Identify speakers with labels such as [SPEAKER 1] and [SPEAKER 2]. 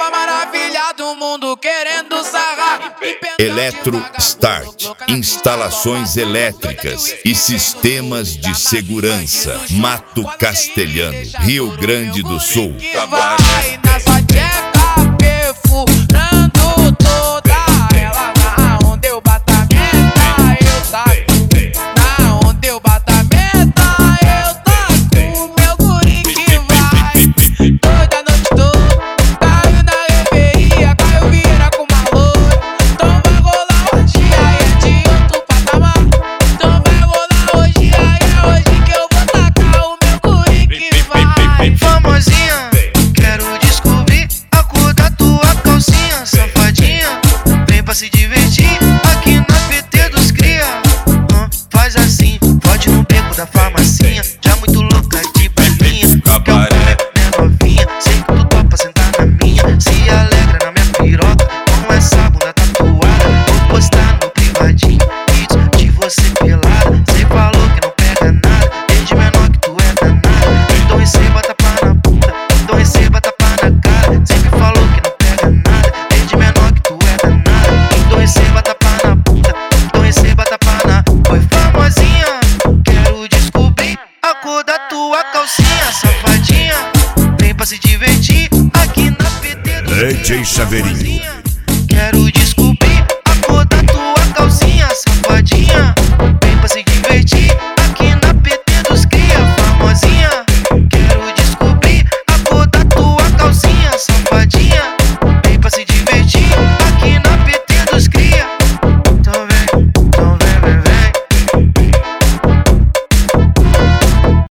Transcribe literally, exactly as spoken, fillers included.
[SPEAKER 1] a maravilha do mundo querendo sarrar.
[SPEAKER 2] Eletro Start, instalações elétricas e sistemas de segurança. Mato Castelhano, Rio Grande do Sul.
[SPEAKER 1] Vai na sua tcheca, perfurando toda ela. Na onde eu bato a meta, eu taco. Na onde eu bato a meta, eu taco. Meu guri que vai toda noite toda. Caiu na reveria, caiu vira com uma loira. Então vai rolar hoje, aí é de outro patamar. Então vai rolar hoje, aí é hoje que eu vou tacar o meu guri que vai.
[SPEAKER 3] Famosinha, quero descobrir a cor da tua calcinha. Safadinha, vem pra se divertir aqui na P T dos cria. Hum, faz assim, pode no beco da farmacinha. Já muito louca de balinha, qualquer um é novinha. Sei que tu topa sentar na minha, se alegra na minha piroca com essa bunda tatuada. Vou postar no privadinho vídeos de você pelada. Cê falou que não pega nada, desde menor que tu é danada. Então receba tapa na bunda, então receba tapa na cara. Sempre falou que não pega nada, desde menor que tu é danada. Então receba tapa na bunda, então receba tapa na. Foi famosinha, quero descobrir a cor da tua calcinha. Safadinha, vem pra se divertir aqui na P T do
[SPEAKER 2] D J Chaveirinho.
[SPEAKER 3] Quero descobrir